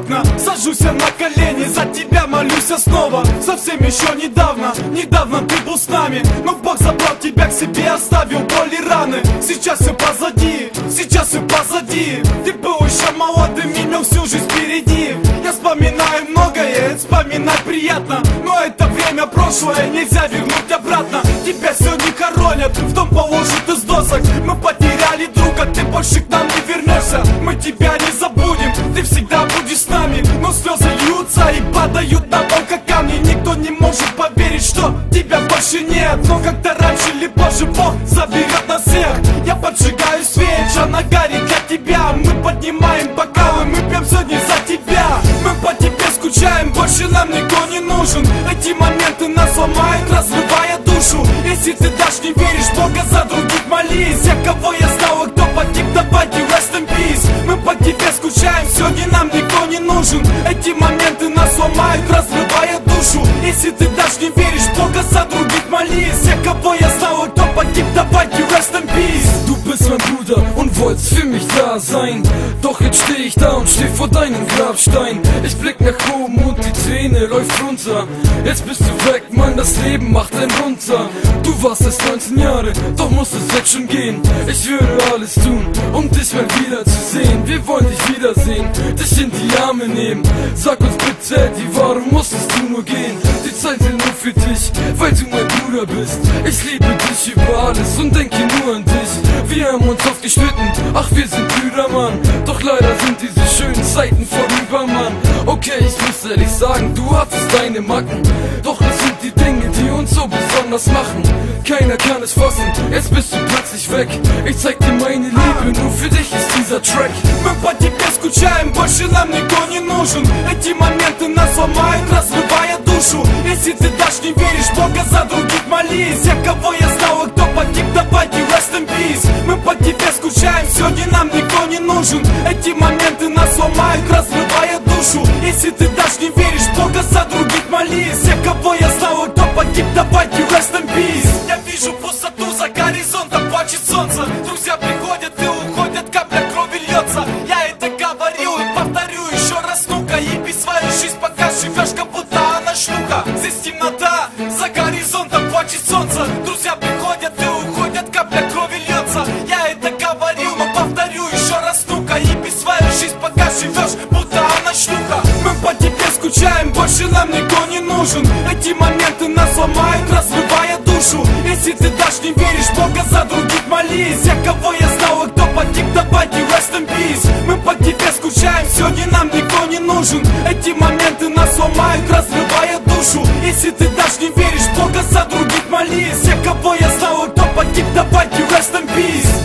окна, сажусь я на колени, за тебя молюсь я снова. Совсем еще недавно ты был с нами, но Бог забрал тебя к себе, оставил боли, раны. Сейчас все позади, ты был еще молодым, имел всю жизнь впереди. Я вспоминаю многое, вспоминать приятно, но это время прошлое, нельзя вернуть обратно. Тебя сегодня хоронят, в дом положат из досок. Мы потеряли друга, ты больше к нам не вернешься. Мы тебя не забудем, ты всегда будешь с нами. Но слезы льются и падают на пол, как камни. Никто не может поверить, что тебя больше нет. Но как-то раньше или позже Бог заберет нас всех. Я поджигаю свечи, она горит для тебя. Мы поднимаем бокалы, мы пьем сегодня за тебя. Мы по тебе скучаем, больше нам никто не нужен. Эти моменты нас ломают, разрывая душу. Если ты даже не веришь в Бога, за других молись. Я кого я знал, а кто погиб, давайте rest in peace. Мы по тебе скучаем, сегодня нам никто не нужен. Эти моменты нас ломают, разрывая душу. Если ты даже не веришь в Бога, за других молись. Я kого я знal, а кто pogib, давайте rest in peace. Du bist mein Bruder und wolltest für mich da sein. Doch jetzt steh ich da und steh vor deinem Grabstein. Ich blick nach oben und die Träne läuft runter. Jetzt bist du weg, Mann, das Leben macht einen runter. Du warst erst 19 Jahre, doch musst es jetzt schon gehen. Ich würde alles tun, um dich mal wieder zu sehen. Wir wollen dich wiedersehen, dich in die Arme nehmen. Sag uns bitte, Eddie, warum musstest du nur gehen? Die Zeit will nur für dich, weil du mein Bruder bist. Ich liebe dich über alles und denke nur an dich. Wir haben uns oft gestritten, ach wir sind Brüder, Mann. Doch leider sind diese schönen Zeiten vorüber, Mann. Okay, ich muss ehrlich sagen, du hattest deine Macken. Doch es sind die Dinge, die uns so besonders machen. Keiner kann es fassen, jetzt bist du plötzlich weg. Ich zeig dir meine Liebe, nur für dich ist dieser Track. Мы по тебе скучаем, больше нам никто не нужен. Эти моменты нас ломают, разрывая душу. Если ты даже не веришь в Бога, за других молись. Я кого я знал, а кто погиб, давайте rest in peace. Мы по тебе скучаем, сегодня нам никто не нужен. Эти моменты нас ломают, разрывая душу. Если ты даже не веришь в Бога, за других молись. Я кого я знал, а кто погиб, давайте rest in peace. Я вижу пустоту за горизонтом, плачет солнце. Друзья приходят и уходят, капля крови льется. Я это говорил и повторю еще раз, ну-ка. Еби свою жизнь, пока живешь, как будто она шлюха. Здесь темнота, за горизонтом плачет солнце. Друзья приходят и уходят, капля крови льется. Я это говорил, но повторю еще раз, ну-ка. Еби свою жизнь, пока живешь, будто она шлюха. Мы по тебе скучаем, больше нам никто не нужен. Эти моменты нас ломают, разрывая душу. Если ты даже не веришь в Бога, за других молись. Я кого я знал, а кто погиб, давайте rest in peace. Мы по тебе скучаем, сегодня нам никто не нужен. Эти моменты нас ломают, разрывая душу. Если ты даже не веришь в Бога, за других молись. Я кого я знал, а кто погиб, давайте rest in peace.